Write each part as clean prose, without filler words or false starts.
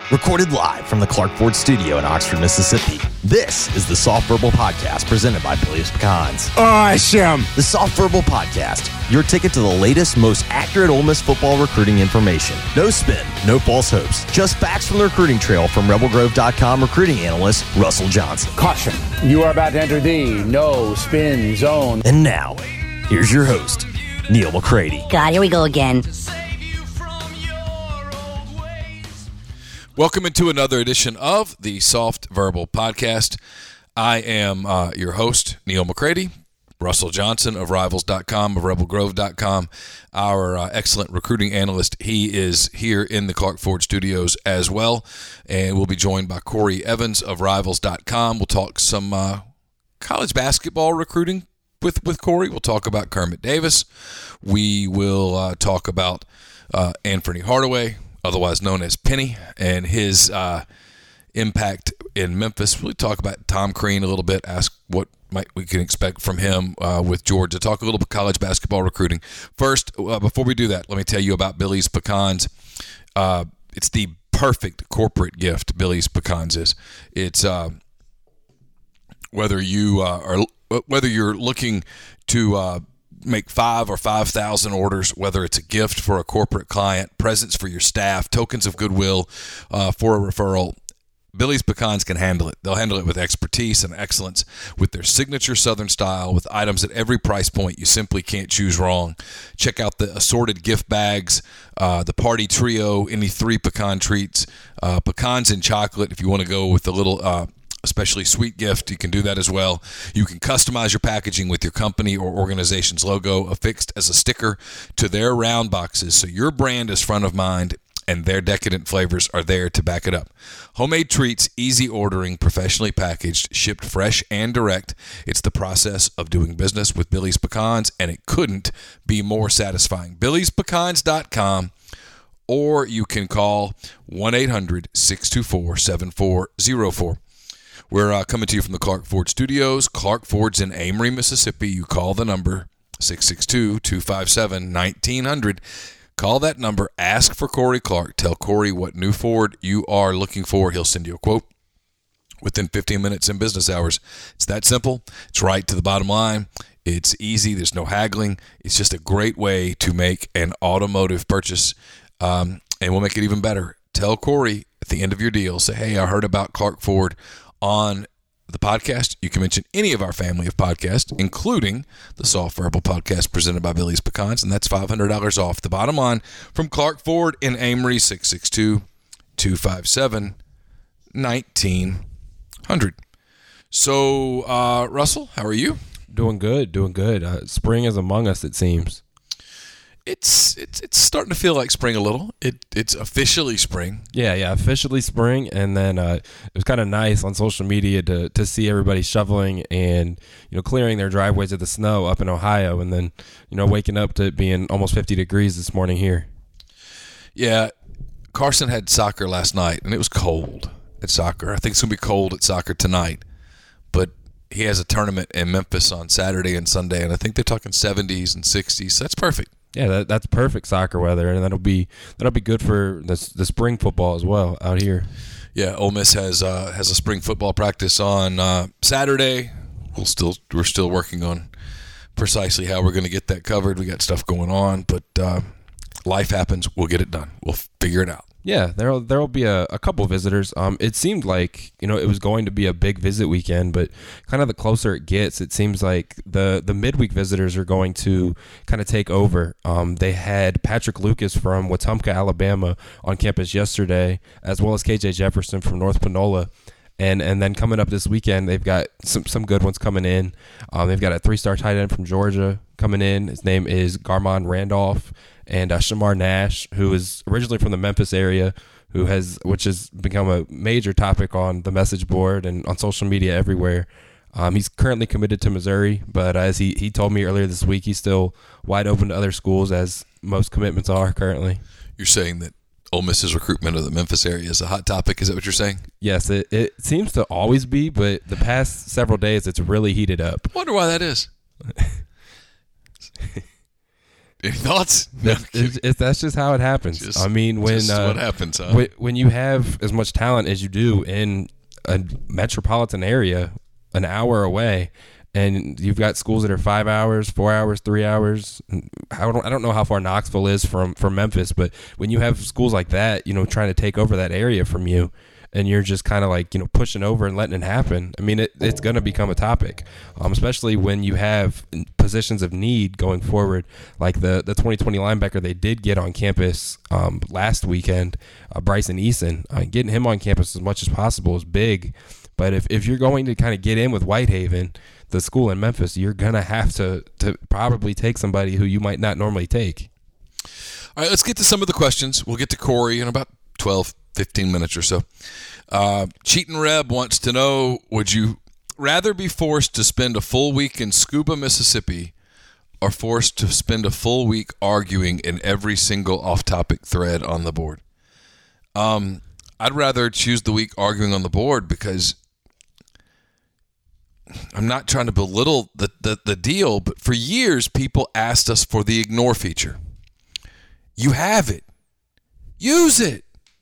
Recorded live from the Clark Ford Studio in Oxford, Mississippi, this is the Soft Verbal Podcast presented by Billy's Pecans. Awesome! The Soft Verbal Podcast, your ticket to the latest, most accurate Ole Miss football recruiting information. No spin, no false hopes, just facts from the recruiting trail from RebelGrove.com recruiting analyst Russell Johnson. Caution, you are about to enter the no spin zone. And now, here's your host, Neil McCready. God, here we go again. Welcome into another edition of the Soft Verbal Podcast. I am your host, Neil McCready. Russell Johnson of Rivals.com, of RebelGrove.com, our excellent recruiting analyst. He is here in the Clark Ford Studios as well, and we'll be joined by Corey Evans of Rivals.com. We'll talk some college basketball recruiting with Corey. We'll talk about Kermit Davis. We will talk about Anthony Hardaway, otherwise known as Penny, and his impact in Memphis. We'll talk about Tom Crean a little bit, ask what we can expect from him with Georgia, talk a little bit college basketball recruiting. First, before we do that, let me tell you about Billy's Pecans. It's the perfect corporate gift, Billy's Pecans is. It's whether you're looking to make 5 or 5,000 orders, whether it's a gift for a corporate client, presents for your staff, tokens of goodwill for a referral, Billy's Pecans can handle it. They'll handle it with expertise and excellence, with their signature Southern style, with items at every price point you simply can't choose wrong. Check out the assorted gift bags, the party trio, any 3 pecan treats, pecans and chocolate if you want to go with a little especially sweet gift. You can do that as well. You can customize your packaging with your company or organization's logo affixed as a sticker to their round boxes, so your brand is front of mind and their decadent flavors are there to back it up. Homemade treats, easy ordering, professionally packaged, shipped fresh and direct. It's the process of doing business with Billy's Pecans, and it couldn't be more satisfying. Billy'sPecans.com, or you can call 1-800-624-7404. We're coming to you from the Clark Ford Studios. Clark Ford's in Amory, Mississippi. You call the number 662-257-1900. Call that number. Ask for Corey Clark. Tell Corey what new Ford you are looking for. He'll send you a quote within 15 minutes in business hours. It's that simple. It's right to the bottom line. It's easy. There's no haggling. It's just a great way to make an automotive purchase, and we'll make it even better. Tell Corey at the end of your deal, say, hey, I heard about Clark Ford on the podcast. You can mention any of our family of podcasts, including the Soft Verbal Podcast presented by Billy's Pecans, and that's $500 off. The bottom line from Clark Ford in Amory, 662-257-1900. So, Russell, how are you? Doing good. Spring is among us, it seems. It's starting to feel like spring a little. It's officially spring. Yeah, officially spring. And then it was kind of nice on social media to see everybody shoveling and clearing their driveways of the snow up in Ohio, and then waking up to it being almost 50 degrees this morning here. Yeah, Carson had soccer last night, and it was cold at soccer. I think it's gonna be cold at soccer tonight, but he has a tournament in Memphis on Saturday and Sunday, and I think they're talking 70s and 60s. So that's perfect. Yeah, that's perfect soccer weather, and that'll be good for the spring football as well out here. Yeah, Ole Miss has a spring football practice on Saturday. We're still working on precisely how we're going to get that covered. We got stuff going on, but life happens. We'll get it done. We'll figure it out. Yeah, there'll be a couple visitors. It seemed like it was going to be a big visit weekend, but kind of the closer it gets, it seems like the midweek visitors are going to kind of take over. They had Patrick Lucas from Wetumpka, Alabama, on campus yesterday, as well as KJ Jefferson from North Panola. And then coming up this weekend, they've got some good ones coming in. They've got a 3-star tight end from Georgia coming in. His name is Garmon Randolph. And Shamar Nash, who is originally from the Memphis area, which has become a major topic on the message board and on social media everywhere. He's currently committed to Missouri, but as he told me earlier this week, he's still wide open to other schools, as most commitments are currently. You're saying that Ole Miss's recruitment of the Memphis area is a hot topic. Is that what you're saying? Yes, it seems to always be, but the past several days it's really heated up. I wonder why that is. Any thoughts? That's just how it happens. I mean, when what happens, huh? when you have as much talent as you do in a metropolitan area, an hour away, and you've got schools that are 5 hours, 4 hours, 3 hours. I don't know how far Knoxville is from Memphis, but when you have schools like that, trying to take over that area from you, and you're just kind of like, pushing over and letting it happen. I mean, it's going to become a topic, especially when you have positions of need going forward, like the 2020 linebacker they did get on campus last weekend, Bryson Eason. Getting him on campus as much as possible is big. But if you're going to kind of get in with Whitehaven, the school in Memphis, you're going to have to probably take somebody who you might not normally take. All right, let's get to some of the questions. We'll get to Corey in about 15 minutes or so. Cheatin' Reb wants to know, would you rather be forced to spend a full week in Scuba, Mississippi, or forced to spend a full week arguing in every single off-topic thread on the board? I'd rather choose the week arguing on the board because I'm not trying to belittle the deal, but for years people asked us for the ignore feature. You have it. Use it.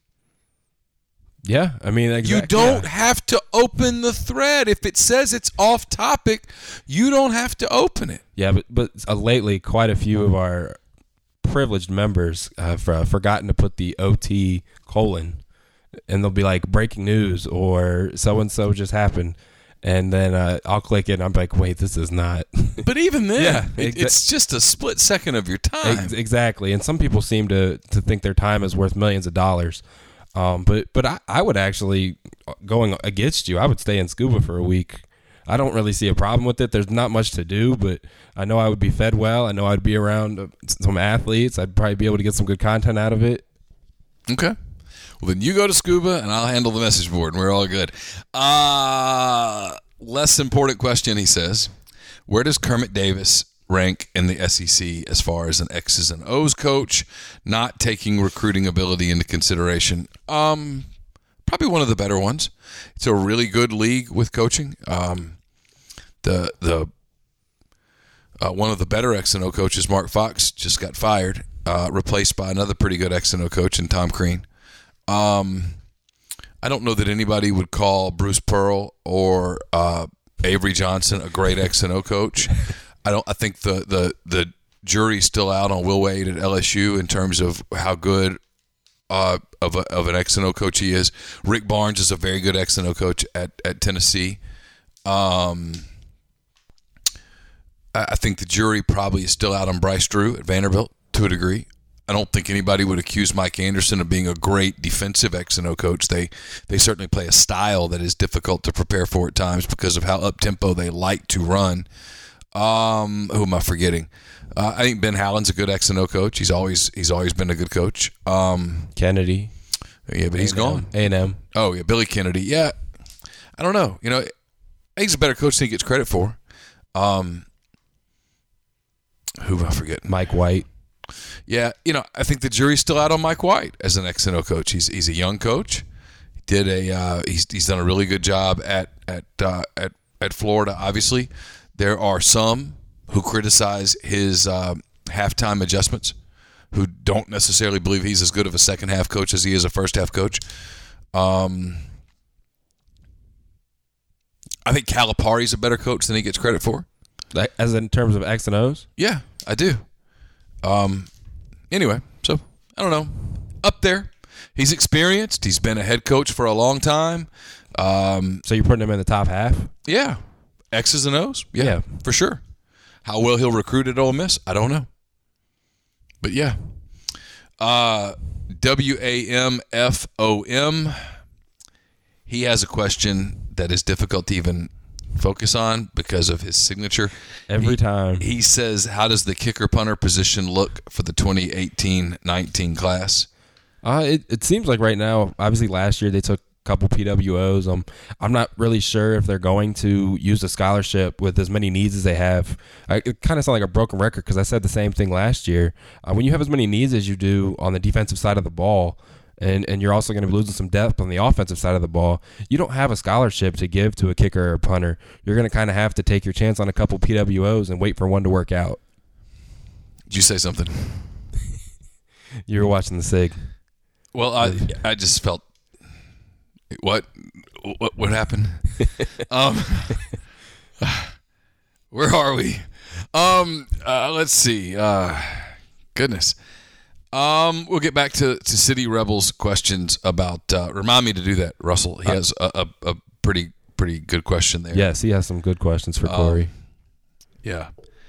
Yeah, I mean, exactly. You don't have to open the thread. If it says it's off topic, you don't have to open it. Yeah, but lately, quite a few of our privileged members have forgotten to put the OT : and they'll be like, breaking news or so-and-so just happened. And then I'll click it, and I'm like, wait, this is not. But even then, yeah, it's just a split second of your time. Exactly. And some people seem to think their time is worth millions of dollars. But I would actually, going against you, I would stay in Scuba for a week. I don't really see a problem with it. There's not much to do, but I know I would be fed well. I know I'd be around some athletes. I'd probably be able to get some good content out of it. Okay. Well, then you go to Scuba, and I'll handle the message board, and we're all good. Less important question, he says. Where does Kermit Davis rank in the SEC as far as an X's and O's coach, not taking recruiting ability into consideration? Probably one of the better ones. It's a really good league with coaching. One of the better X and O coaches, Mark Fox, just got fired, replaced by another pretty good X and O coach in Tom Crean. I don't know that anybody would call Bruce Pearl or Avery Johnson a great X and O coach. I think the jury's still out on Will Wade at LSU in terms of how good of an X and O coach he is. Rick Barnes is a very good X and O coach at Tennessee. I think the jury probably is still out on Bryce Drew at Vanderbilt to a degree. I don't think anybody would accuse Mike Anderson of being a great defensive X and O coach. They certainly play a style that is difficult to prepare for at times because of how up-tempo they like to run. Who am I forgetting? I think Ben Howland's a good X and O coach. He's always been a good coach. Kennedy. Yeah, but he's gone. A&M. Oh, yeah, Billy Kennedy. Yeah. I don't know. I think he's a better coach than he gets credit for. Who am I forgetting? Mike White. Yeah, I think the jury's still out on Mike White as an X and O coach. He's a young coach. He's done a really good job at Florida. Obviously, there are some who criticize his halftime adjustments, who don't necessarily believe he's as good of a second half coach as he is a first half coach. I think Calipari's a better coach than he gets credit for. As in terms of X and O's? Yeah, I do. Anyway, so I don't know. Up there, he's experienced. He's been a head coach for a long time. So you're putting him in the top half? Yeah, X's and O's. Yeah, for sure. How well he'll recruit at Ole Miss, I don't know. But yeah, WAMFOM. He has a question that is difficult to even focus on because of his signature. Every time. He says, how does the kicker punter position look for the 2018-19 class? It seems like right now, obviously last year they took a couple PWOs. I'm not really sure if they're going to use a scholarship with as many needs as they have. It kind of sounds like a broken record because I said the same thing last year. When you have as many needs as you do on the defensive side of the ball, and you're also going to be losing some depth on the offensive side of the ball, you don't have a scholarship to give to a kicker or a punter. You're going to kind of have to take your chance on a couple PWOs and wait for one to work out. Did you say something? You were watching the SIG. Well, I just felt what happened? Where are we? Let's see. Goodness. We'll get back to City Rebels questions about. Remind me to do that, Russell. He has a pretty good question there. Yes, he has some good questions for Corey. Yeah.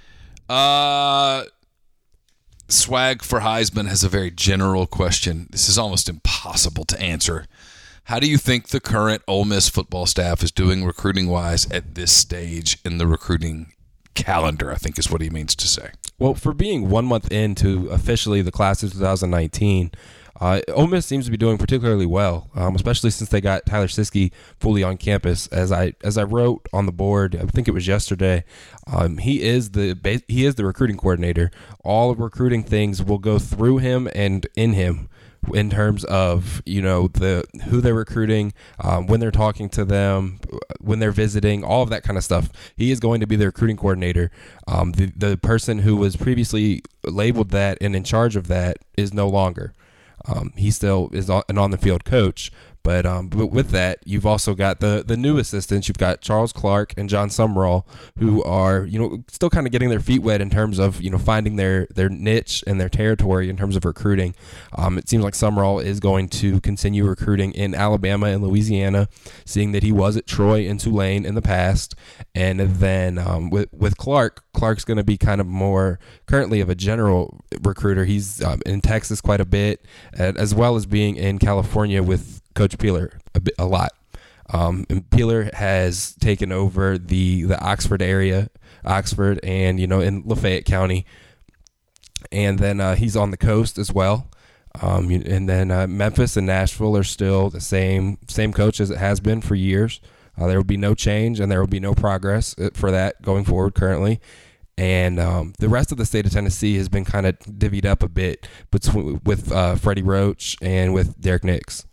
Swag for Heisman has a very general question. This is almost impossible to answer. How do you think the current Ole Miss football staff is doing recruiting-wise at this stage in the recruiting calendar, I think is what he means to say. Well, for being 1 month into officially the class of 2019, Ole Miss seems to be doing particularly well, especially since they got Tyler Siskey fully on campus. As I wrote on the board, I think it was yesterday, he is the recruiting coordinator. All recruiting things will go through him and in him, in terms of who they're recruiting, when they're talking to them, when they're visiting, all of that kind of stuff. He is going to be the recruiting coordinator. The person who was previously labeled that and in charge of that is no longer. He still is an on-the-field coach, but with that, you've also got the new assistants. You've got Charles Clark and John Sumrall, who are still kind of getting their feet wet in terms of finding their niche and their territory in terms of recruiting. It seems like Sumrall is going to continue recruiting in Alabama and Louisiana, seeing that he was at Troy and Tulane in the past, and then with Clark's going to be kind of more currently of a general recruiter. He's in Texas quite a bit, as well as being in California with Coach Peeler a lot. And Peeler has taken over the Oxford area, and in Lafayette County, and then he's on the coast as well. And then Memphis and Nashville are still the same coach as it has been for years. There will be no change, and there will be no progress for that going forward currently. And the rest of the state of Tennessee has been kind of divvied up a bit with Freddie Roach and with Derek Nix.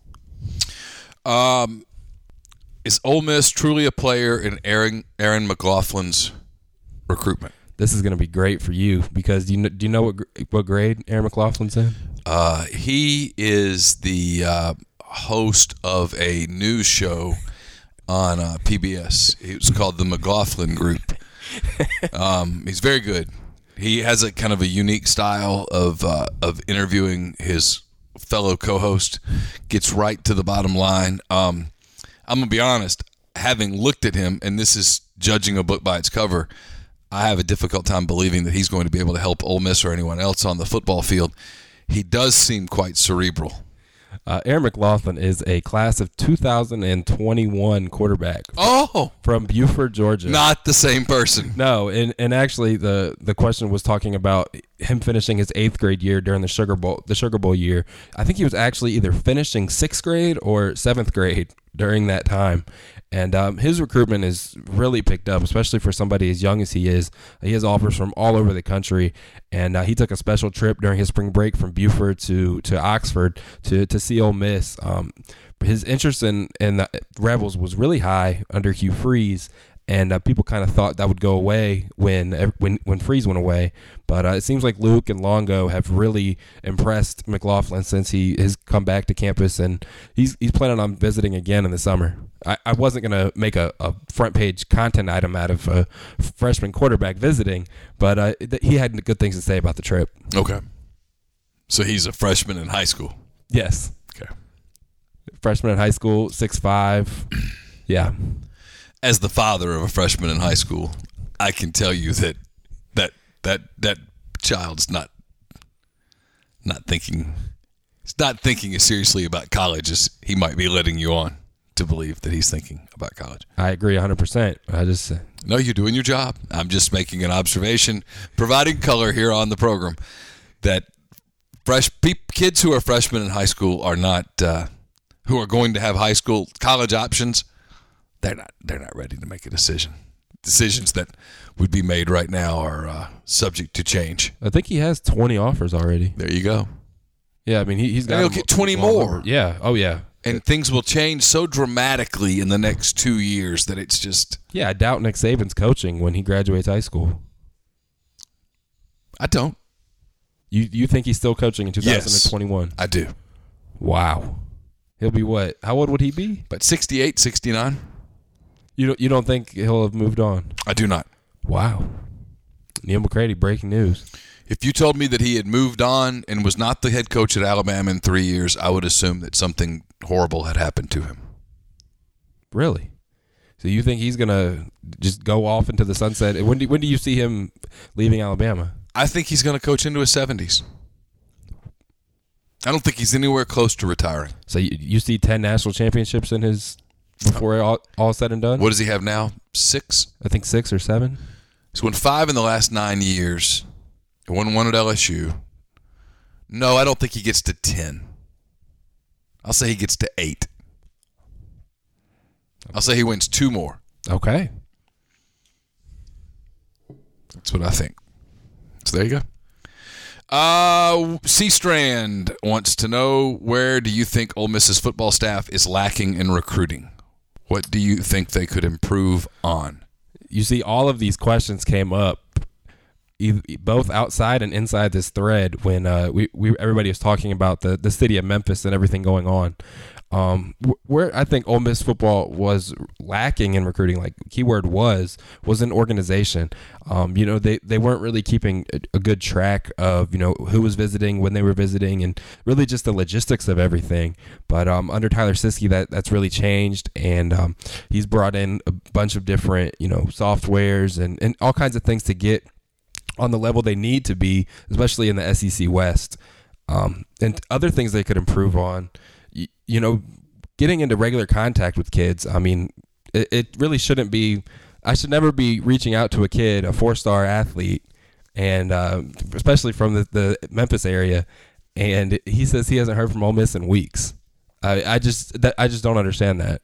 Is Ole Miss truly a player in Aaron McLaughlin's recruitment? This is going to be great for you because do you know what grade Aaron McLaughlin's in? He is the host of a news show on PBS. It was called the McLaughlin Group. He's very good. He has a kind of a unique style of interviewing his fellow co-host, gets right to the bottom line. I'm going to be honest, having looked at him, and this is judging a book by its cover, I have a difficult time believing that he's going to be able to help Ole Miss or anyone else on the football field. He does seem quite cerebral. Aaron McLaughlin is a class of 2021 quarterback. From Buford, Georgia. Not the same person. No, and actually the question was talking about him finishing his 8th grade year during the Sugar Bowl year. I think he was actually either finishing 6th grade or 7th grade during that time. And his recruitment is really picked up, especially for somebody as young as he is. He has offers from all over the country, and he took a special trip during his spring break from Buford to Oxford to see Ole Miss. His interest in the Rebels was really high under Hugh Freeze, and people kind of thought that would go away when Freeze went away. But it seems like Luke and Longo have really impressed McLaughlin since he has come back to campus, and he's planning on visiting again in the summer. I wasn't going to make a front page content item out of a freshman quarterback visiting, but he had good things to say about the trip. Okay. So he's a freshman in high school? Yes. Okay. Freshman in high school, 6'5". Yeah. As the father of a freshman in high school, I can tell you that child's not thinking. He's not thinking as seriously about college as he might be letting you on to believe that he's thinking about college. I agree 100%. No, you're doing your job. I'm just making an observation, providing color here on the program that kids who are freshmen in high school are not who are going to have college options. They're not ready to make a decision. Decisions that would be made right now are subject to change. I think he has 20 offers already. There you go. Yeah, I mean he's got. He'll get 20 more. Yeah. Oh yeah. And things will change so dramatically in the next 2 years that it's just. Yeah, I doubt Nick Saban's coaching when he graduates high school. I don't. You think he's still coaching in 2021? Yes, I do. Wow. He'll be what? How old would he be? But 68, 69. You don't think he'll have moved on? I do not. Wow. Neil McCready, breaking news. If you told me that he had moved on and was not the head coach at Alabama in 3 years, I would assume that something horrible had happened to him. Really? So you think he's going to just go off into the sunset? When do you see him leaving Alabama? I think he's going to coach into his 70s. I don't think he's anywhere close to retiring. So you see 10 national championships in his before all said and done? What does he have now? 6? I think 6 or 7. He's won 5 in the last 9 years. He won 1 at LSU. No, I don't think he gets to 10. I'll say he gets to 8. I'll say he wins 2 more. Okay. That's what I think. So there you go. C-Strand wants to know, where do you think Ole Miss's football staff is lacking in recruiting? What do you think they could improve on? You see, all of these questions came up both outside and inside this thread when everybody was talking about the city of Memphis and everything going on. Where I think Ole Miss football was lacking in recruiting, like keyword was an organization. They weren't really keeping a good track of who was visiting, when they were visiting, and really just the logistics of everything. But under Tyler Siskey, that's really changed, and he's brought in a bunch of different softwares and all kinds of things to get on the level they need to be, especially in the SEC West, and other things they could improve on. Getting into regular contact with kids, I mean, it really shouldn't be – I should never be reaching out to a kid, a 4-star athlete, and especially from the Memphis area, and he says he hasn't heard from Ole Miss in weeks. I just don't understand that.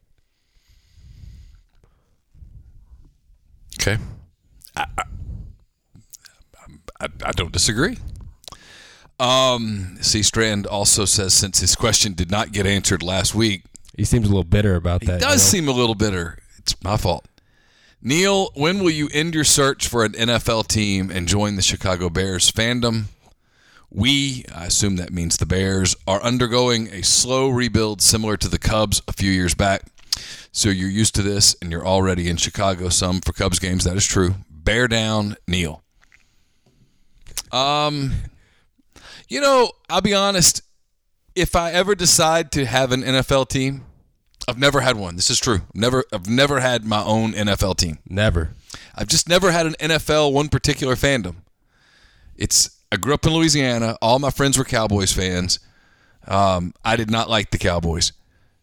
Okay. I don't disagree. C-Strand also says, since his question did not get answered last week, he seems a little bitter about that. He does seem a little bitter. It's my fault. Neil, when will you end your search for an NFL team and join the Chicago Bears fandom? I assume that means the Bears, are undergoing a slow rebuild similar to the Cubs a few years back. So you're used to this and you're already in Chicago some for Cubs games. That is true. Bear down, Neil. I'll be honest. If I ever decide to have an NFL team, I've never had one. This is true. I've never had my own NFL team. Never. I've just never had an NFL, one particular fandom. I grew up in Louisiana. All my friends were Cowboys fans. I did not like the Cowboys.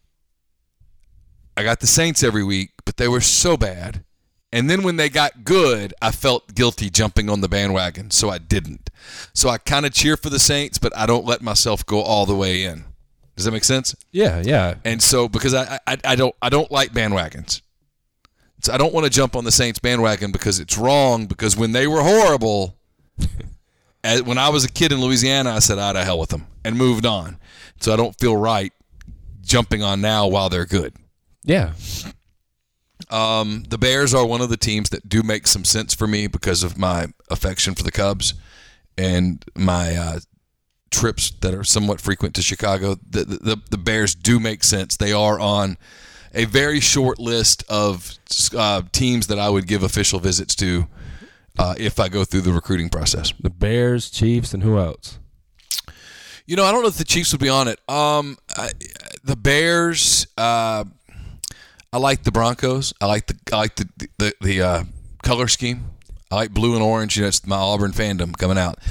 I got the Saints every week, but they were so bad. And then when they got good, I felt guilty jumping on the bandwagon, so I didn't. So I kind of cheer for the Saints, but I don't let myself go all the way in. Does that make sense? Yeah. And so because I don't like bandwagons. So I don't want to jump on the Saints bandwagon because it's wrong, because when they were horrible, when I was a kid in Louisiana, I said, to hell with them, and moved on. So I don't feel right jumping on now while they're good. Yeah. The Bears are one of the teams that do make some sense for me because of my affection for the Cubs and my trips that are somewhat frequent to Chicago. The Bears do make sense. They are on a very short list of teams that I would give official visits to if I go through the recruiting process. The Bears, Chiefs, and who else? I don't know if the Chiefs would be on it. The Bears. I like the Broncos. I like the color scheme. I like blue and orange. It's my Auburn fandom coming out.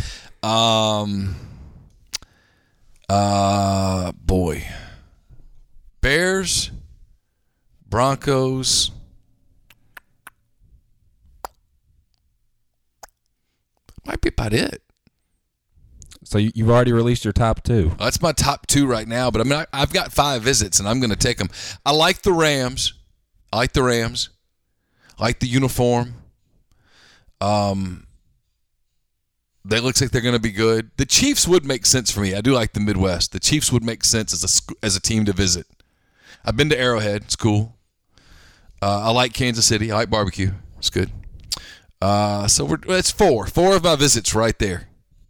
Bears, Broncos. Might be about it. So you've already released your top 2. That's my top 2 right now, but I've got 5 visits, and I'm going to take them. I like the Rams. I like the uniform. They looks like they're going to be good. The Chiefs would make sense for me. I do like the Midwest. The Chiefs would make sense as a team to visit. I've been to Arrowhead. It's cool. I like Kansas City. I like barbecue. It's good. So it's 4 of my visits right there.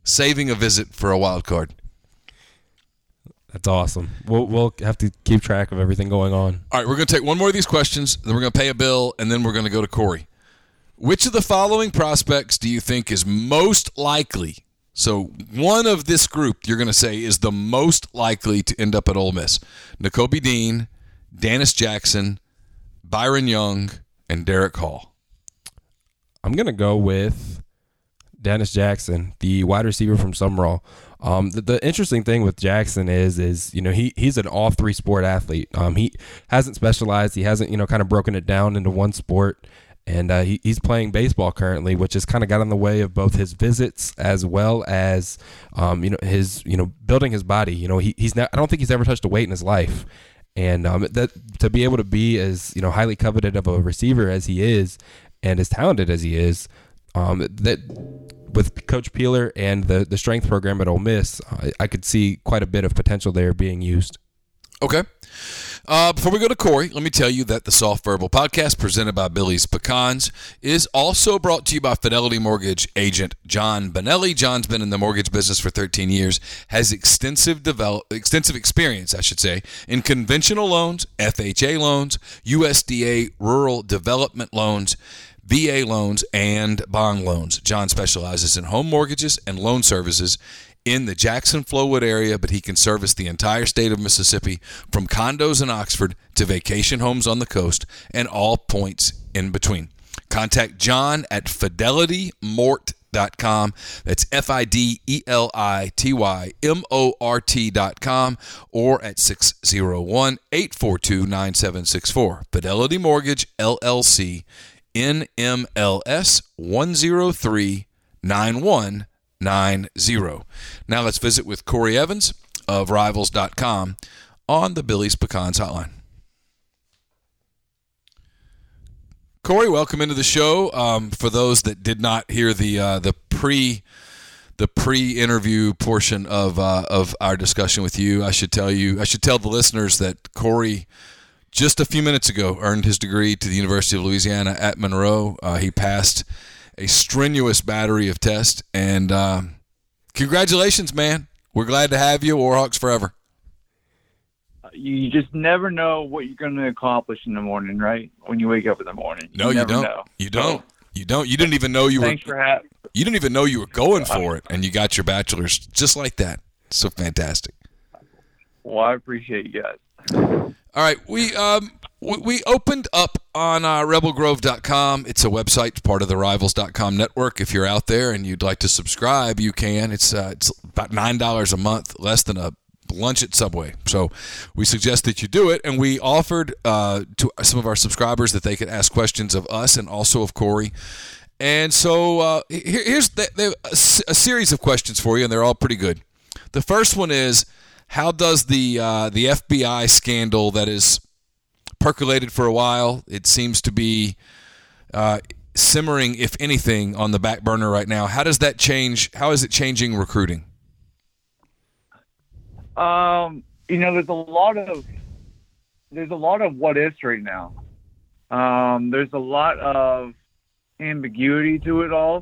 saving a visit for a wild card. That's awesome. We'll have to keep track of everything going on. All right, we're going to take one more of these questions, then we're going to pay a bill, and then we're going to go to Corey. Which of the following prospects do you think is most likely? So one of this group you're going to say is the most likely to end up at Ole Miss. Nakobe Dean, Dennis Jackson, Byron Young, and Derek Hall. I'm going to go with Dennis Jackson, the wide receiver from Summerall. The interesting thing with Jackson is he's an all three sport athlete. He hasn't specialized. He hasn't kind of broken it down into one sport, and he's playing baseball currently, which has kind of got in the way of both his visits as well as his building his body. He's not. I don't think he's ever touched a weight in his life, and that to be able to be as highly coveted of a receiver as he is, and as talented as he is, that. With Coach Peeler and the strength program at Ole Miss, I could see quite a bit of potential there being used. Okay. Before we go to Corey, let me tell you that the Soft Verbal podcast presented by Billy's Pecans is also brought to you by Fidelity Mortgage agent John Bonelli. John's been in the mortgage business for 13 years, has extensive experience, in conventional loans, FHA loans, USDA rural development loans, VA loans, and bond loans. John specializes in home mortgages and loan services in the Jackson-Flowood area, but he can service the entire state of Mississippi from condos in Oxford to vacation homes on the coast and all points in between. Contact John at fidelitymort.com. That's FIDELITYMORT.com or at 601-842-9764. Fidelity Mortgage, LLC, NMLS 1039190. Now let's visit with Corey Evans of Rivals.com on the Billy's Pecans hotline. Corey, welcome into the show. For those that did not hear the pre-interview portion of our discussion with you, I should tell the listeners that Corey just a few minutes ago earned his degree to the University of Louisiana at Monroe. He passed a strenuous battery of tests, and congratulations, man. We're glad to have you. Warhawks forever. You just never know what you're going to accomplish in the morning, right? When you wake up in the morning. No, you don't. Know. You don't. You didn't even know you Thanks were. For having. You didn't even know you were going for it, and you got your bachelor's just like that. So fantastic. Well, I appreciate you guys. All right, we opened up on rebelgrove.com. It's a website, part of the Rivals.com network. If you're out there and you'd like to subscribe, you can. It's about $9 a month, less than a lunch at Subway. So we suggest that you do it, and we offered to some of our subscribers that they could ask questions of us and also of Corey. And so here's a series of questions for you, and they're all pretty good. The first one is, how does the FBI scandal that is percolated for a while, it seems to be simmering, if anything, on the back burner right now. How does that change? How is it changing recruiting? There's a lot of what ifs right now. There's a lot of ambiguity to it all.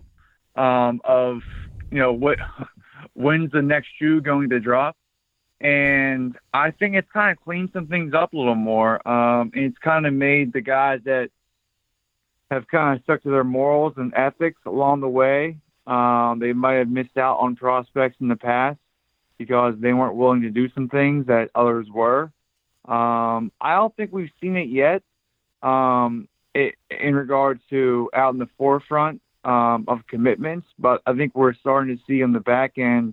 When's the next shoe going to drop? And I think it's kind of cleaned some things up a little more. It's kind of made the guys that have kind of stuck to their morals and ethics along the way. They might have missed out on prospects in the past because they weren't willing to do some things that others were. I don't think we've seen it yet in regards to out in the forefront of commitments, but I think we're starting to see on the back end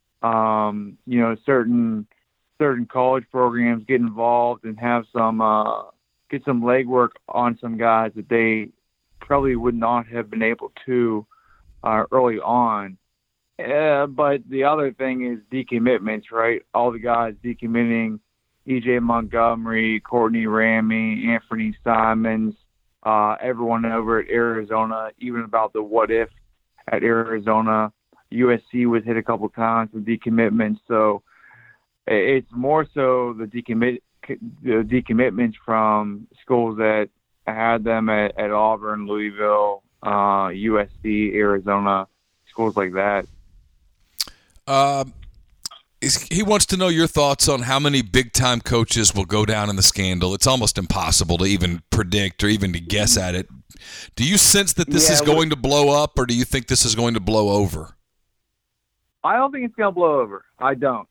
certain college programs get involved and have some get some legwork on some guys that they probably would not have been able to early on. But the other thing is decommitments, right? All the guys decommitting, E.J. Montgomery, Courtney Ramey, Anthony Simons, everyone over at Arizona, even about the what if at Arizona. USC was hit a couple times with decommitments, so it's more so the decommitments from schools that had them at Auburn, Louisville, USC, Arizona, schools like that. He wants to know your thoughts on how many big-time coaches will go down in the scandal. It's almost impossible to even predict or even to guess at it. Do you sense that this is going to blow up, or do you think this is going to blow over? I don't think it's going to blow over. I don't.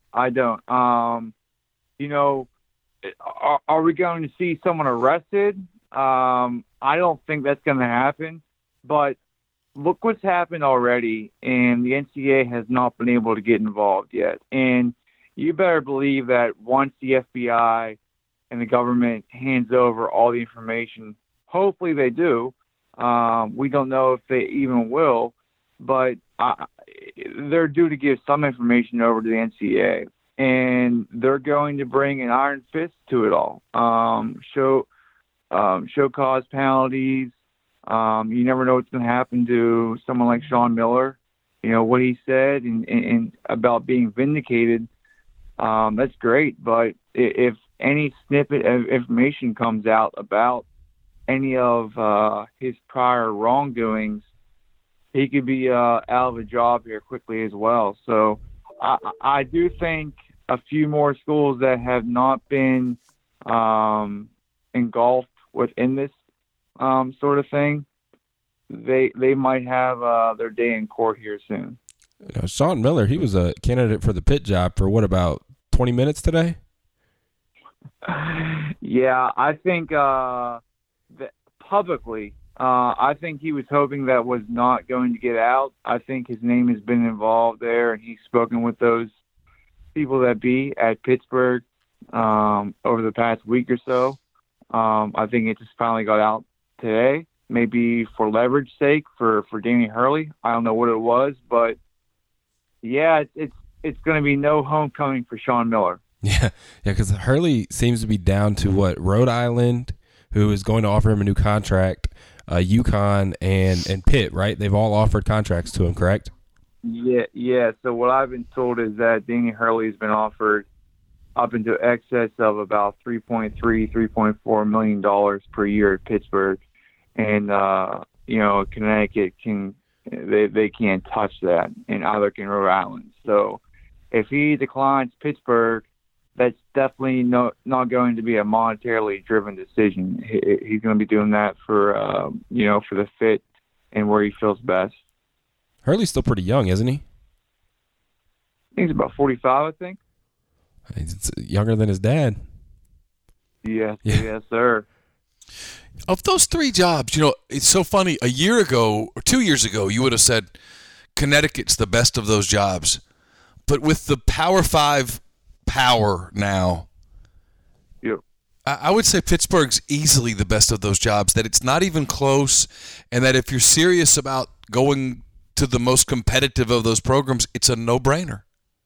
You know, are we going to see someone arrested? I don't think that's going to happen. But look what's happened already, and the NCAA has not been able to get involved yet. And you better believe that once the FBI and the government hands over all the information, hopefully they do. We don't know if they even will, but they're due to give some information over to the NCAA, and they're going to bring an iron fist to it all. Show cause penalties. You never know what's going to happen to someone like Sean Miller. You know, what he said and about being vindicated, that's great. But if any snippet of information comes out about any of his prior wrongdoings, he could be out of a job here quickly as well. So I do think a few more schools that have not been engulfed within this sort of thing, they might have their day in court here soon. Sean Miller, he was a candidate for the Pitt job for what, about 20 minutes today? Yeah, I think that publicly, I think he was hoping that was not going to get out. I think his name has been involved there, and he's spoken with those people that be at Pittsburgh over the past week or so. I think it just finally got out today, maybe for leverage sake for Danny Hurley. I don't know what it was, but yeah, it's going to be no homecoming for Sean Miller. Yeah, because Hurley seems to be down to Rhode Island, who is going to offer him a new contract, UConn and Pitt, right? They've all offered contracts to him, correct? Yeah. So what I've been told is that Danny Hurley has been offered up into excess of about $3.4 million per year at Pittsburgh, and Connecticut they can't touch that, and either can Rhode Island. So if he declines Pittsburgh, that's definitely not going to be a monetarily driven decision. He's going to be doing that for for the fit and where he feels best. Hurley's still pretty young, isn't he? I think he's about 45, I think. He's younger than his dad. Yes, sir. Of those three jobs, it's so funny. A year ago or 2 years ago, you would have said Connecticut's the best of those jobs. But with the Power 5 power now, yep, I would say Pittsburgh's easily the best of those jobs, that it's not even close, and that if you're serious about going to the most competitive of those programs, it's a no-brainer.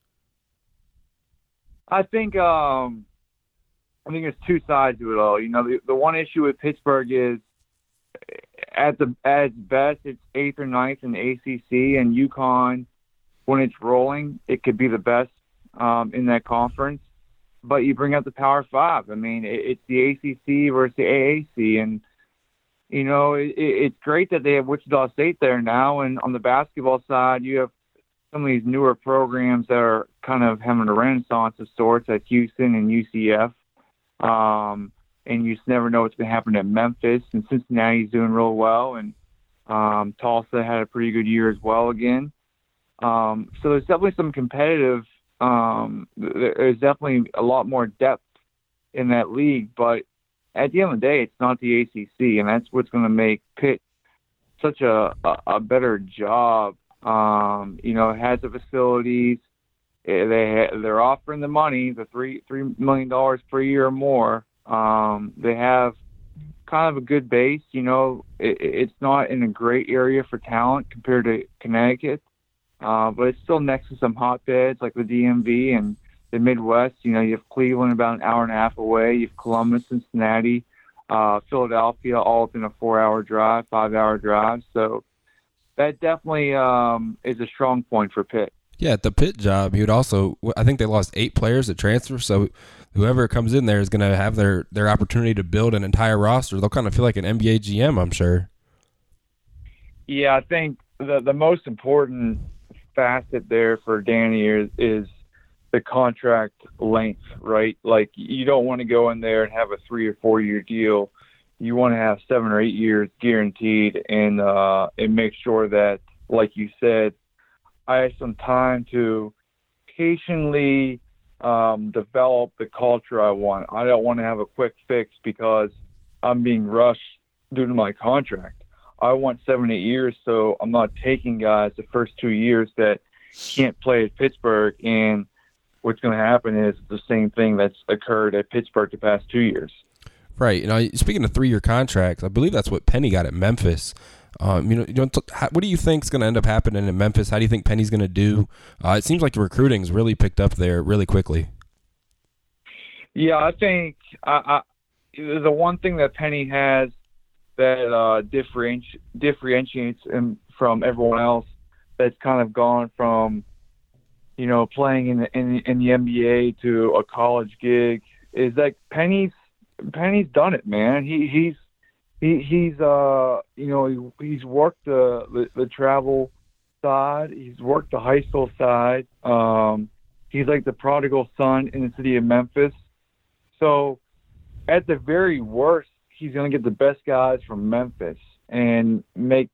I think there's two sides to it all. The one issue with Pittsburgh is at its best, it's 8th or 9th in the ACC, and UConn, when it's rolling, it could be the best in that conference. But you bring up the Power 5. I mean, it's the ACC versus the AAC, and it's great that they have Wichita State there now. And on the basketball side, you have some of these newer programs that are kind of having a renaissance of sorts at Houston and UCF. And you just never know what's going to happen at Memphis, and Cincinnati's doing real well, and Tulsa had a pretty good year as well again. So there's definitely some competitive. There's definitely a lot more depth in that league, but at the end of the day, it's not the ACC, and that's what's going to make Pitt such a better job. It has the facilities. They're offering the money, the $3 million per year or more. They have kind of a good base. It's not in a great area for talent compared to Connecticut, but it's still next to some hotbeds like the DMV and the Midwest. You have Cleveland about an hour and a half away. You have Columbus, Cincinnati, Philadelphia, all within a 4-hour drive, 5-hour drive. So that definitely is a strong point for Pitt. Yeah, at the Pitt job, he would also, I think they lost 8 players at transfer, so whoever comes in there is going to have their opportunity to build an entire roster. They'll kind of feel like an NBA GM, I'm sure. Yeah, I think the most important facet there for Danny is the contract length, right? Like, you don't want to go in there and have a 3 or 4 year deal. You want to have 7 or 8 years guaranteed, and make sure that, like you said, I have some time to patiently develop the culture I want. I don't want to have a quick fix because I'm being rushed due to my contract. I want 7, 8 years, so I'm not taking guys the first 2 years that can't play at Pittsburgh, and what's going to happen is the same thing that's occurred at Pittsburgh the past 2 years. Right. Speaking of 3-year contracts, I believe that's what Penny got at Memphis. What do you think is going to end up happening in Memphis? How do you think Penny's going to do? It seems like the recruiting's really picked up there really quickly. Yeah, I think the one thing that Penny has that differentiates him from everyone else that's kind of gone from, playing in the NBA to a college gig is that Penny's done it, man. He's worked the travel side. He's worked the high school side. He's like the prodigal son in the city of Memphis. So at the very worst, he's going to get the best guys from Memphis and make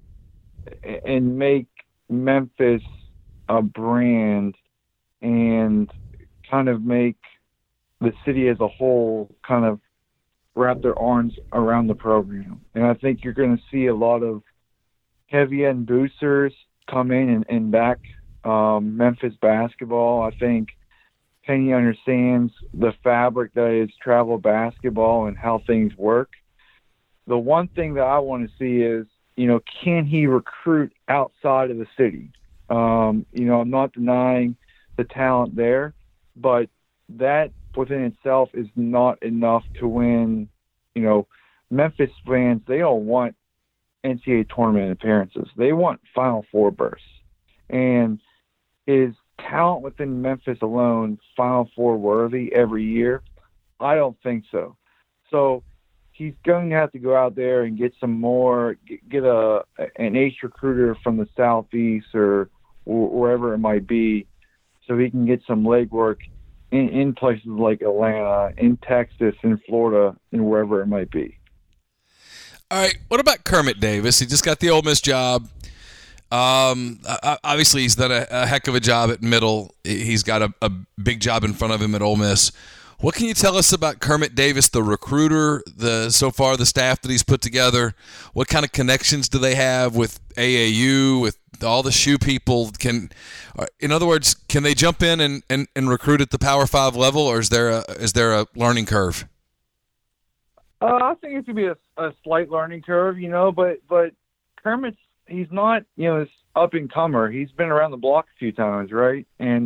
Memphis a brand and kind of make the city as a whole kind of wrap their arms around the program. And I think you're going to see a lot of heavy-end boosters come in and back Memphis basketball. I think Penny understands the fabric that is travel basketball and how things work. The one thing that I want to see is, can he recruit outside of the city? I'm not denying the talent there, but that within itself is not enough to win. Memphis fans, they don't want NCAA tournament appearances. They want Final Four bursts. And is talent within Memphis alone Final Four worthy every year? I don't think so. So he's going to have to go out there and get some more, get an ace recruiter from the Southeast or wherever it might be, so he can get some legwork in places like Atlanta, in Texas, in Florida, and wherever it might be. All right, what about Kermit Davis? He just got the Ole Miss job. Obviously, he's done a heck of a job at Middle. He's got a big job in front of him at Ole Miss. What can you tell us about Kermit Davis, the recruiter, so far the staff that he's put together? What kind of connections do they have with AAU, with all the shoe people? In other words, can they jump in and recruit at the Power 5 level, or is there a learning curve? I think it could be a slight learning curve, but Kermit's, he's not, this up-and-comer. He's been around the block a few times, right? And,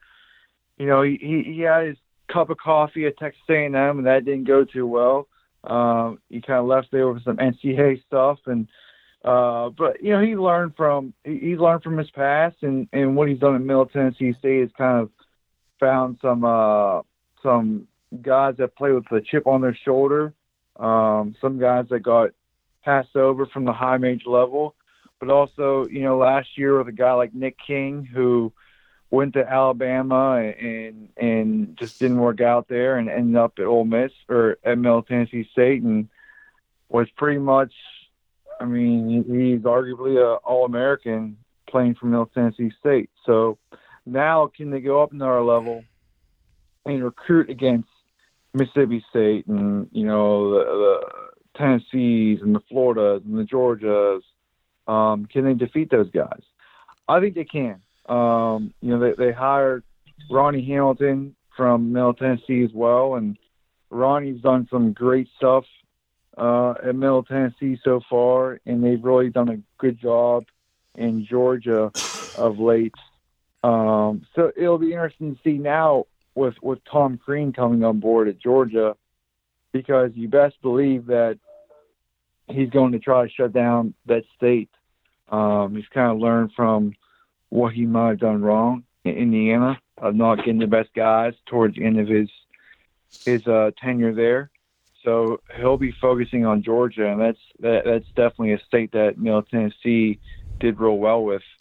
he had his cup of coffee at Texas A&M, and that didn't go too well. He kind of left there with some NCAA stuff, and but he learned from his past, and what he's done at Middle Tennessee State is kind of found some guys that play with a chip on their shoulder, some guys that got passed over from the high major level, but also last year with a guy like Nick King who went to Alabama and just didn't work out there and ended up at Ole Miss or at Middle Tennessee State and was pretty much, he's arguably an All-American playing for Middle Tennessee State. So now can they go up another level and recruit against Mississippi State and, the Tennessees and the Floridas and the Georgias? Can they defeat those guys? I think they can. They hired Ronnie Hamilton from Middle Tennessee as well, and Ronnie's done some great stuff at Middle Tennessee so far, and they've really done a good job in Georgia of late. So it'll be interesting to see now with Tom Crean coming on board at Georgia, because you best believe that he's going to try to shut down that state. He's kind of learned from what he might have done wrong in Indiana of not getting the best guys towards the end of his tenure there. So he'll be focusing on Georgia, and that's definitely a state that Middle Tennessee did real well with.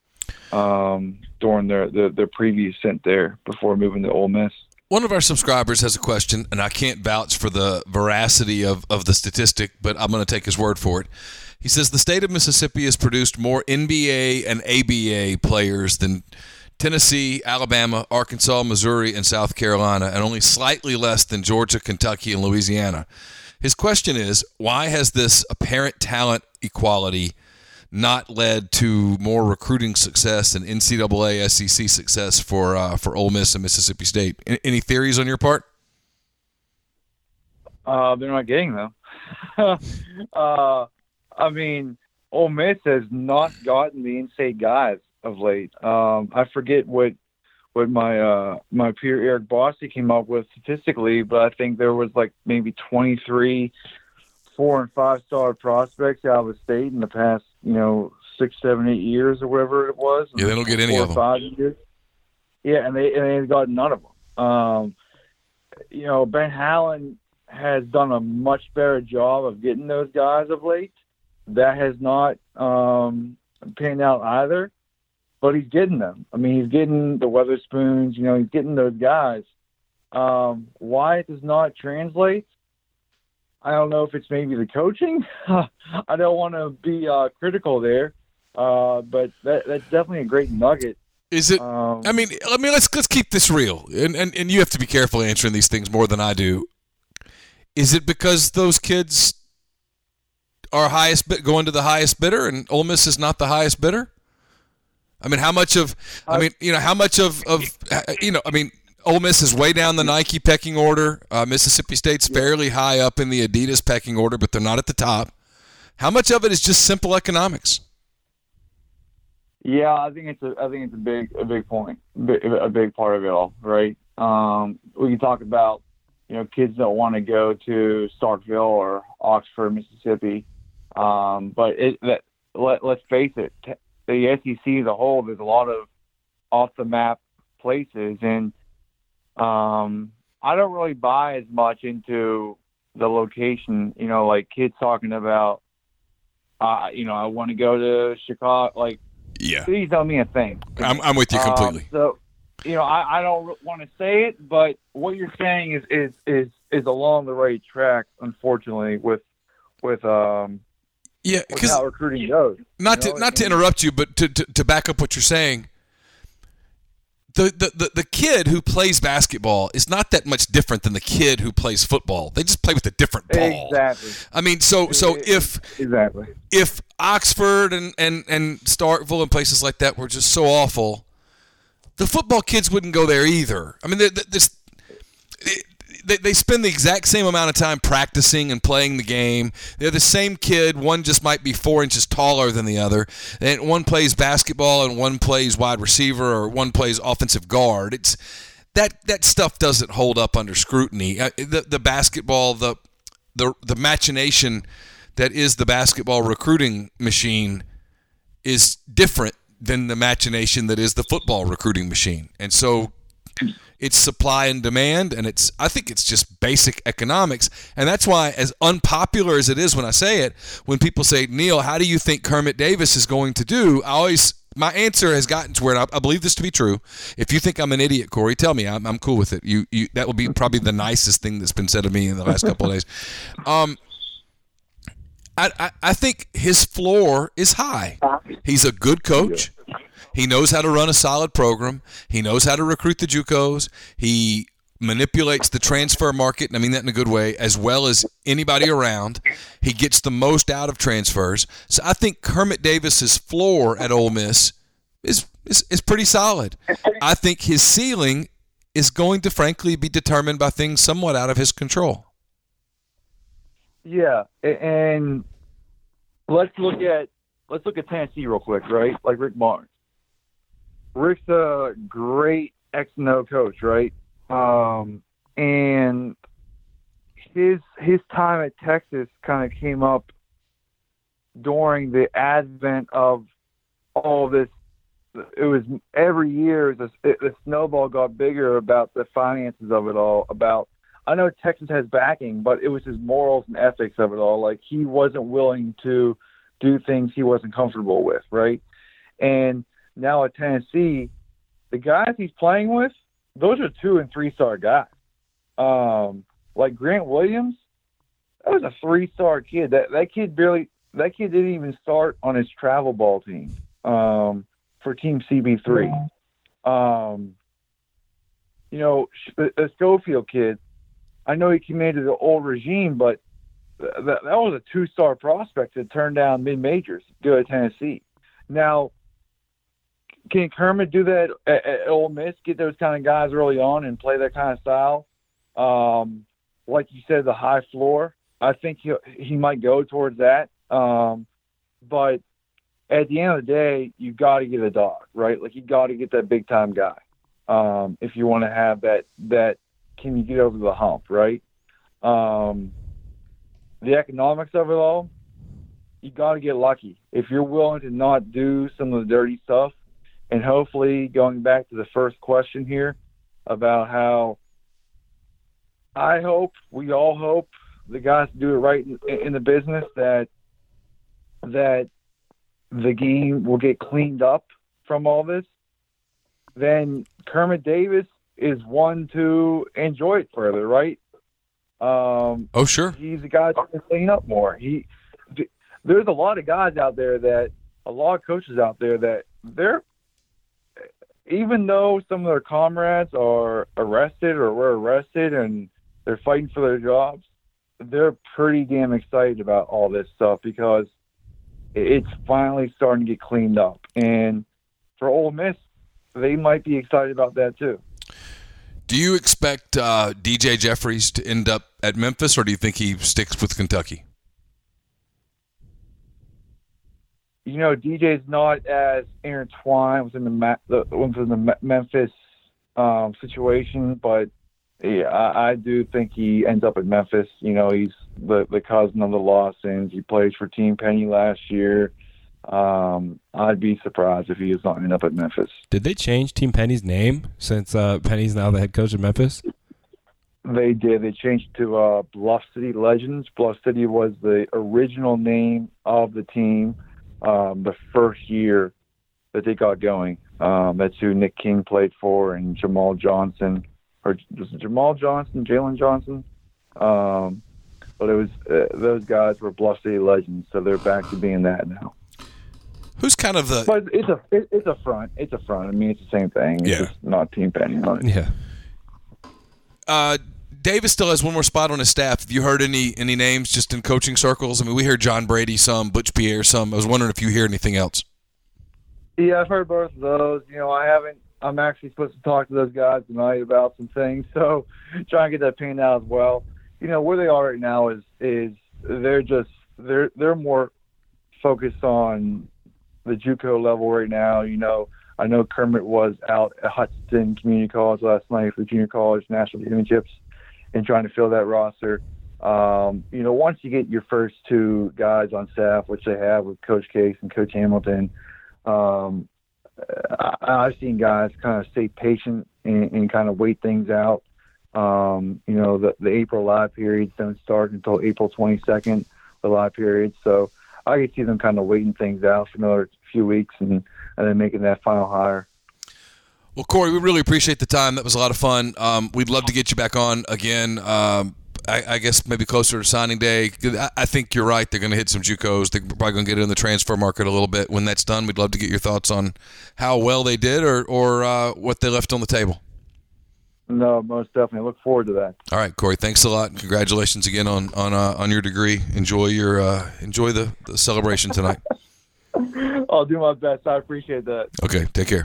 during their previous stint there before moving to Ole Miss. One of our subscribers has a question, and I can't vouch for the veracity of the statistic, but I'm going to take his word for it. He says the state of Mississippi has produced more NBA and ABA players than Tennessee, Alabama, Arkansas, Missouri, and South Carolina, and only slightly less than Georgia, Kentucky, and Louisiana. His question is, why has this apparent talent equality not led to more recruiting success and NCAA SEC success for Ole Miss and Mississippi State? Any theories on your part? They're not getting them. I mean, Ole Miss has not gotten the in-state guys of late. I forget what my peer Eric Bossi came up with statistically, but I think there was like maybe 23 4- and 5-star prospects out of the state in the past, 6, 7, 8 years or whatever it was. Yeah, they don't get any of them. 5 years. Yeah, and they've got none of them. Ben Hallen has done a much better job of getting those guys of late. That has not panned out either, but he's getting them. I mean, he's getting the Weatherspoons. He's getting those guys. Why it does not translate? I don't know if it's maybe the coaching. I don't want to be critical there, but that's definitely a great nugget. Is it? Let's keep this real, and you have to be careful answering these things more than I do. Is it because those kids are going to the highest bidder, and Ole Miss is not the highest bidder? I mean, how much of Ole Miss is way down the Nike pecking order. Mississippi State's fairly high up in the Adidas pecking order, but they're not at the top. How much of it is just simple economics? Yeah, I think it's a big point, a big part of it all, right? We can talk about kids don't want to go to Starkville or Oxford, Mississippi, but let's face it, the SEC as a whole, there's a lot of off the map places, and I don't really buy as much into the location. Like kids talking about, I want to go to Chicago, like. Yeah. Cities don't mean a thing. I'm with you completely. So, I don't want to say it, but what you're saying is along the right track, unfortunately, with how recruiting goes. Not to interrupt you, but to back up what you're saying. The kid who plays basketball is not that much different than the kid who plays football. They just play with a different ball. Exactly. I mean, if Oxford and Starkville and places like that were just so awful, the football kids wouldn't go there either. I mean, they spend the exact same amount of time practicing and playing the game. They're the same kid. One just might be 4 inches taller than the other. And one plays basketball and one plays wide receiver or one plays offensive guard. It's that stuff doesn't hold up under scrutiny. The basketball, the machination that is the basketball recruiting machine is different than the machination that is the football recruiting machine. And so it's supply and demand, and I think it's just basic economics. And that's why, as unpopular as it is when I say it, when people say, Neil, how do you think Kermit Davis is going to do? My answer has gotten to where I believe this to be true. If you think I'm an idiot, Corey, tell me. I'm cool with it. That would be probably the nicest thing that's been said of me in the last couple of days. I think his floor is high. He's a good coach. He knows how to run a solid program. He knows how to recruit the JUCOs. He manipulates the transfer market, and I mean that in a good way, as well as anybody around. He gets the most out of transfers. So I think Kermit Davis's floor at Ole Miss is pretty solid. I think his ceiling is going to, frankly, be determined by things somewhat out of his control. Yeah, and let's look at Tennessee real quick, right? Like Rick Barnes. Rick's a great X&O coach, right? And his time at Texas kind of came up during the advent of all this. It was every year the snowball got bigger about the finances of it all. I know Texas has backing, but it was his morals and ethics of it all. Like, he wasn't willing to do things he wasn't comfortable with, right? And now at Tennessee, the guys he's playing with, those are 2- and 3-star guys. Like Grant Williams, that was a 3-star kid. That kid didn't even start on his travel ball team for Team CB3. The Schofield kid, I know he came into the old regime, but that was a 2-star prospect that turned down mid-majors to go to Tennessee. Now, can Kermit do that at Ole Miss, get those kind of guys early on and play that kind of style? Like you said, the high floor, I think he might go towards that. But at the end of the day, you got to get a dog, right? Like, you got to get that big-time guy if you want to have that can you get over the hump, right? The economics of it all, you got to get lucky. If you're willing to not do some of the dirty stuff, and hopefully going back to the first question here about how we all hope the guys do it right in the business, that the game will get cleaned up from all this, then Kermit Davis is one to enjoy it further, right? Oh, sure. He's the guy to clean up more. There's a lot of guys out there a lot of coaches out there that they're, even though some of their comrades are arrested or were arrested and they're fighting for their jobs, they're pretty damn excited about all this stuff because it's finally starting to get cleaned up. And for Ole Miss, they might be excited about that too. Do you expect DJ Jeffries to end up at Memphis, or do you think he sticks with Kentucky? DJ's not as intertwined within the Memphis situation, but yeah, I do think he ends up at Memphis. He's the cousin of the Lawsons. He plays for Team Penny last year. I'd be surprised if he does not end up at Memphis. Did they change Team Penny's name since Penny's now the head coach at Memphis? They did. They changed to Bluff City Legends. Bluff City was the original name of the team the first year that they got going. That's who Nick King played for, and Jamal Johnson. Or was it Jamal Johnson, Jalen Johnson? But it was those guys were Bluff City Legends, so they're back to being that now. Who's kind of the? But it's a front. It's a front. I mean, it's the same thing. It's just not Team Penny. Yeah. Davis still has one more spot on his staff. Have you heard any names just in coaching circles? I mean, we hear John Brady some, Butch Pierre some. I was wondering if you hear anything else. Yeah, I've heard both of those. I haven't. I'm actually supposed to talk to those guys tonight about some things, so trying to get that pinned out as well. Where they are right now is they're more focused on the JUCO level right now. I know Kermit was out at Hudson Community College last night for the Junior College National Championships and trying to fill that roster. Once you get your first 2 guys on staff, which they have with Coach Case and Coach Hamilton, I've seen guys kind of stay patient and kind of wait things out. The April live periods don't start until April 22nd, the live period. So I could see them kind of waiting things out for another few weeks and then making that final hire. Well, Corey, we really appreciate the time. That was a lot of fun. We'd love to get you back on again. I guess maybe closer to signing day. I think you're right. They're going to hit some JUCOs. They're probably going to get in the transfer market a little bit. When that's done, we'd love to get your thoughts on how well they did or what they left on the table. No, most definitely. I look forward to that. All right, Corey. Thanks a lot. Congratulations again on your degree. Enjoy the celebration tonight. I'll do my best. I appreciate that. Okay, take care.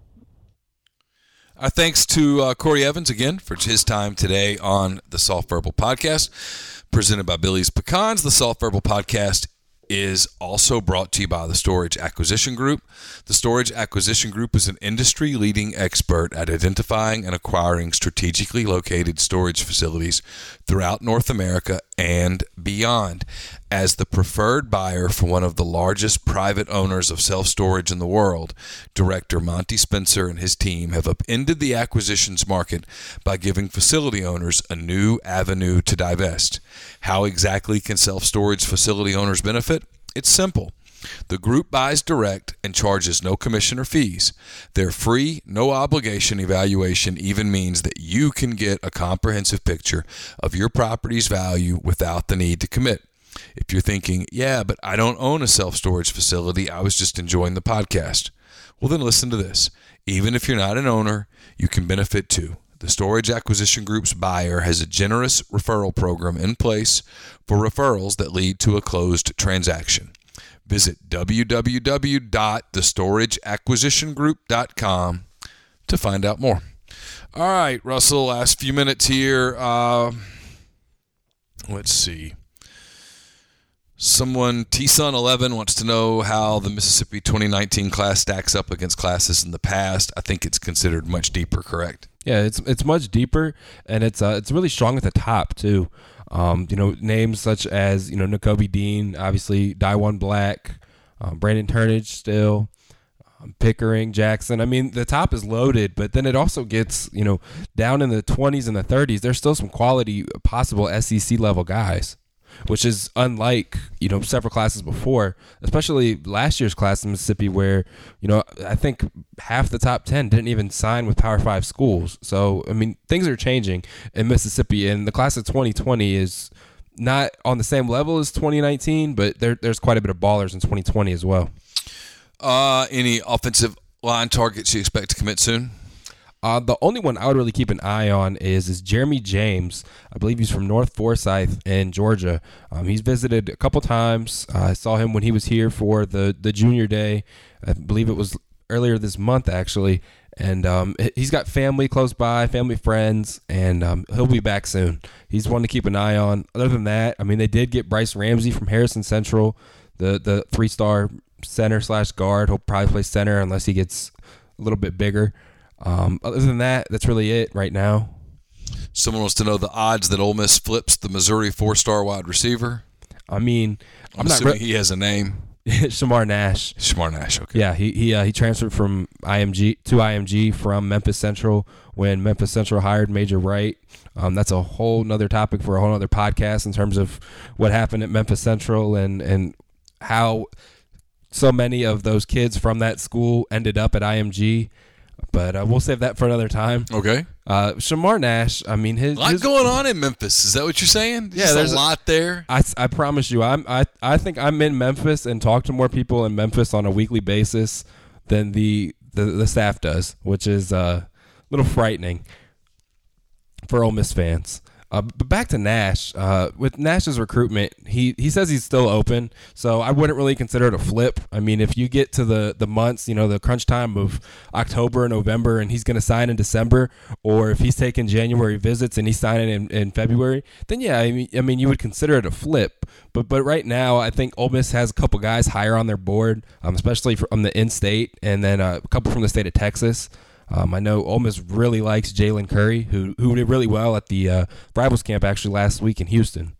Our thanks to Corey Evans again for his time today on the Soft Verbal Podcast, presented by Billy's Pecans. The Soft Verbal Podcast is also brought to you by the Storage Acquisition Group. The Storage Acquisition Group is an industry-leading expert at identifying and acquiring strategically located storage facilities throughout North America and beyond. As the preferred buyer for one of the largest private owners of self-storage in the world, Director Monty Spencer and his team have upended the acquisitions market by giving facility owners a new avenue to divest. How exactly can self-storage facility owners benefit? It's simple. The group buys direct and charges no commission or fees. Their free, no obligation evaluation even means that you can get a comprehensive picture of your property's value without the need to commit. If you're thinking, yeah, but I don't own a self-storage facility, I was just enjoying the podcast. Well, then listen to this. Even if you're not an owner, you can benefit too. The Storage Acquisition Group's buyer has a generous referral program in place for referrals that lead to a closed transaction. Visit www.thestorageacquisitiongroup.com to find out more. All right, Russell, last few minutes here. Let's see. Someone, T-Sun11, wants to know how the Mississippi 2019 class stacks up against classes in the past. I think it's considered much deeper, correct? Yeah, it's much deeper, and it's really strong at the top too. Names such as Nakobe Dean, obviously Daiwan Black, Brandon Turnage still, Pickering, Jackson. I mean, the top is loaded, but then it also gets down in the 20s and the 30s. There's still some quality possible SEC level guys, which is unlike several classes before, especially last year's class in Mississippi, where I think half the top 10 didn't even sign with Power 5 schools. So I mean, things are changing in Mississippi, and the class of 2020 is not on the same level as 2019, but there's quite a bit of ballers in 2020 as well. Any offensive line targets you expect to commit soon? The only one I would really keep an eye on is Jeremy James. I believe he's from North Forsyth in Georgia. He's visited a couple times. I saw him when he was here for the junior day. I believe it was earlier this month, actually. And he's got family close by, family friends, and he'll be back soon. He's one to keep an eye on. Other than that, I mean, they did get Bryce Ramsey from Harrison Central, the 3-star center / guard. He'll probably play center unless he gets a little bit bigger. Other than that, that's really it right now. Someone wants to know the odds that Ole Miss flips the Missouri 4-star wide receiver. I mean, I'm assuming he has a name. Shamar Nash. Shamar Nash, okay. Yeah, he transferred from IMG from Memphis Central when Memphis Central hired Major Wright. That's a whole nother topic for a whole other podcast in terms of what happened at Memphis Central and how so many of those kids from that school ended up at IMG. But we'll save that for another time. Okay. Shamar Nash, I mean, his going on in Memphis. Is that what you're saying? Yeah, there's a lot there. I promise you, I think I'm in Memphis and talk to more people in Memphis on a weekly basis than the staff does, which is a little frightening for Ole Miss fans. But back to Nash. With Nash's recruitment, he says he's still open, so I wouldn't really consider it a flip. I mean, if you get to the months, the crunch time of October and November, and he's going to sign in December, or if he's taking January visits and he's signing in February, then yeah, I mean, you would consider it a flip. But right now, I think Ole Miss has a couple guys higher on their board, especially from the in-state, and then a couple from the state of Texas. I know Ole Miss really likes Jalen Curry, who did really well at the Rivals camp actually last week in Houston.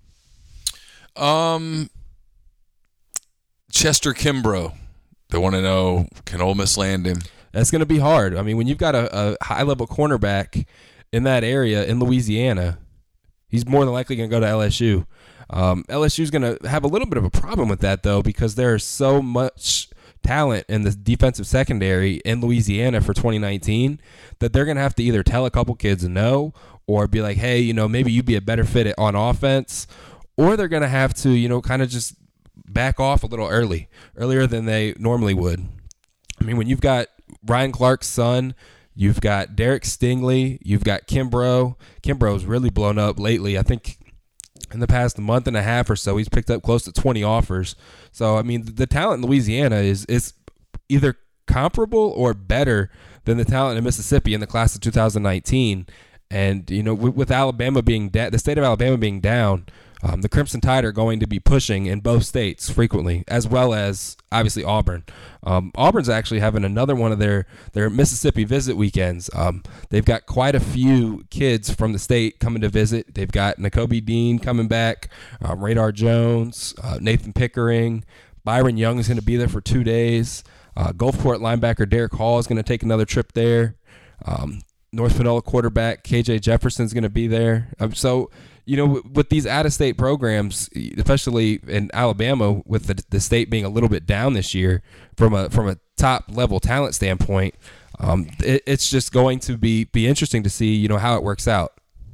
Chester Kimbrough. They want to know, can Ole Miss land him? That's going to be hard. I mean, when you've got a high-level cornerback in that area in Louisiana, he's more than likely going to go to LSU. LSU's going to have a little bit of a problem with that, though, because there's so much talent in the defensive secondary in Louisiana for 2019 that they're going to have to either tell a couple kids no or be like, hey, maybe you'd be a better fit on offense, or they're going to have to, kind of just back off a little earlier than they normally would. I mean, when you've got Ryan Clark's son, you've got Derek Stingley, you've got Kimbrough. Kimbrough's really blown up lately. I think in the past month and a half or so, he's picked up close to 20 offers. So, I mean, the talent in Louisiana is either comparable or better than the talent in Mississippi in the class of 2019. And, with Alabama being the state of Alabama being down, the Crimson Tide are going to be pushing in both states frequently, as well as, obviously, Auburn. Auburn's actually having another one of their Mississippi visit weekends. They've got quite a few kids from the state coming to visit. They've got Nakobe Dean coming back, Radar Jones, Nathan Pickering. Byron Young is going to be there for 2 days. Gulfport linebacker Derek Hall is going to take another trip there. North Panola quarterback KJ Jefferson is going to be there. So, with these out-of-state programs, especially in Alabama, with the state being a little bit down this year from a top-level talent standpoint, it's just going to be interesting to see, how it works out.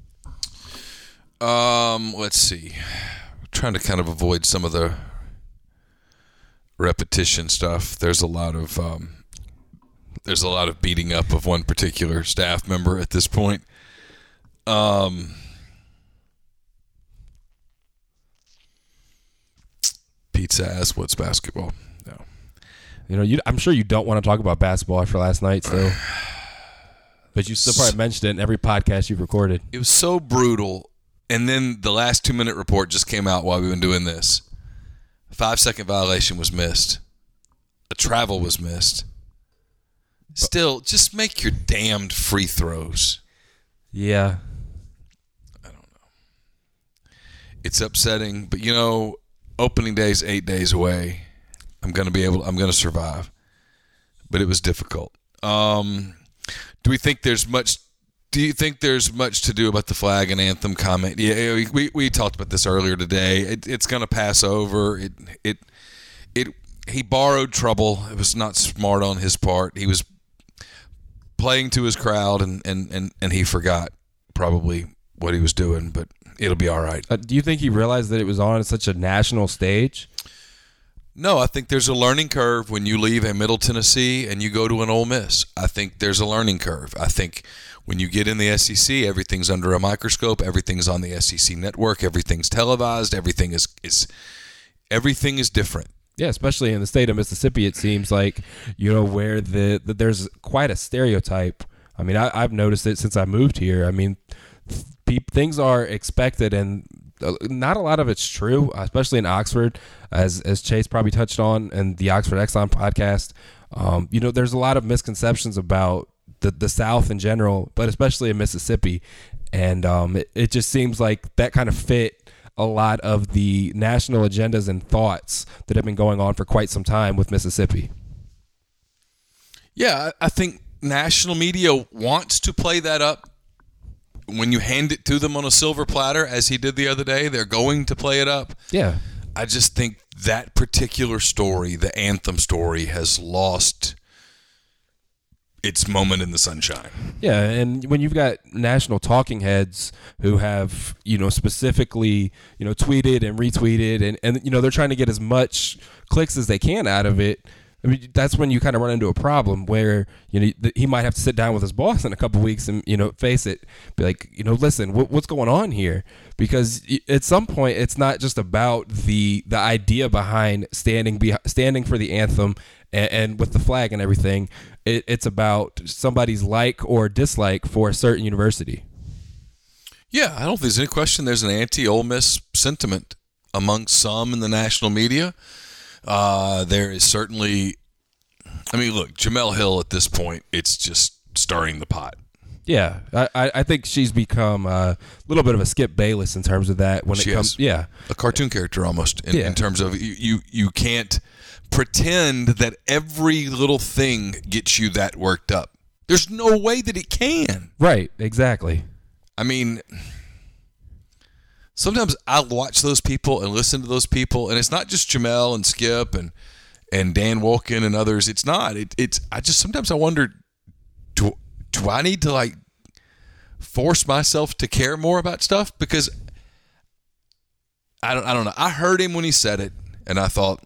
Let's see. I'm trying to kind of avoid some of the repetition stuff. There's a lot of beating up of one particular staff member at this point. Pizza asks, what's basketball? No. I'm sure you don't want to talk about basketball after last night, so. But you still probably mentioned it in every podcast you've recorded. It was so brutal. And then the last 2-minute report just came out while we've been doing this. A 5-second violation was missed. A travel was missed. Still, just make your damned free throws. Yeah. I don't know. It's upsetting, but opening day's 8 days away. I'm going to survive. But it was difficult. Do you think there's much to do about the flag and anthem comment? Yeah, we talked about this earlier today. It's going to pass over. He borrowed trouble. It was not smart on his part. He was playing to his crowd, and he forgot probably what he was doing, but it'll be all right. Do you think he realized that it was on such a national stage? No, I think there's a learning curve when you leave a Middle Tennessee and you go to an Ole Miss. I think there's a learning curve. I think when you get in the SEC, everything's under a microscope. Everything's on the SEC network. Everything's televised. Everything is different. Yeah, especially in the state of Mississippi, it seems like, where there's quite a stereotype. I mean, I've noticed it since I moved here. I mean, things are expected, and not a lot of it's true, especially in Oxford, as Chase probably touched on in the Oxford Exxon podcast. There's a lot of misconceptions about the South in general, but especially in Mississippi. And it just seems like that kind of fit a lot of the national agendas and thoughts that have been going on for quite some time with Mississippi. Yeah, I think national media wants to play that up. When you hand it to them on a silver platter, as he did the other day, they're going to play it up. Yeah. I just think that particular story, the anthem story, has lost its moment in the sunshine. Yeah, and when you've got national talking heads who have, specifically, tweeted and retweeted and they're trying to get as much clicks as they can out of it, I mean, that's when you kind of run into a problem where, he might have to sit down with his boss in a couple of weeks and, face it, be like, listen, what's going on here? Because at some point, it's not just about the idea behind standing for the anthem and with the flag and everything. It's about somebody's like or dislike for a certain university. Yeah, I don't think there's any question there's an anti-Ole Miss sentiment among some in the national media. There is certainly, look, Jemele Hill at this point, it's just stirring the pot. Yeah, I think she's become a little bit of a Skip Bayless in terms of that. When she it comes, a cartoon character almost in terms of you can't pretend that every little thing gets you that worked up. There's no way that it can. Right, exactly. I mean, sometimes I watch those people and listen to those people, and it's not just Jemele and Skip and Dan Wolken and others. It's not. I just sometimes I wonder, do I need to force myself to care more about stuff? Because I don't know. I heard him when he said it, and I thought,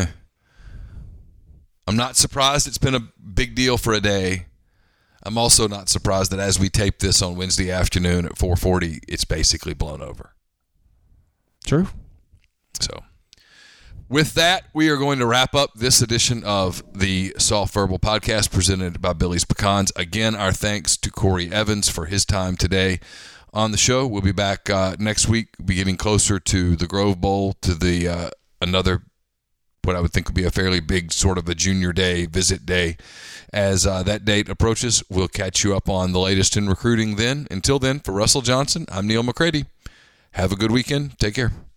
I'm not surprised it's been a big deal for a day. I'm also not surprised that as we tape this on Wednesday afternoon at 4:40, it's basically blown over. True. So, with that, we are going to wrap up this edition of the Soft Verbal Podcast presented by Billy's Pecans. Again, our thanks to Corey Evans for his time today on the show. We'll be back next week. We'll be getting closer to the Grove Bowl, to the another, what I would think would be a fairly big sort of a junior day, visit day. As that date approaches, we'll catch you up on the latest in recruiting then. Until then, for Russell Johnson, I'm Neil McCready. Have a good weekend. Take care.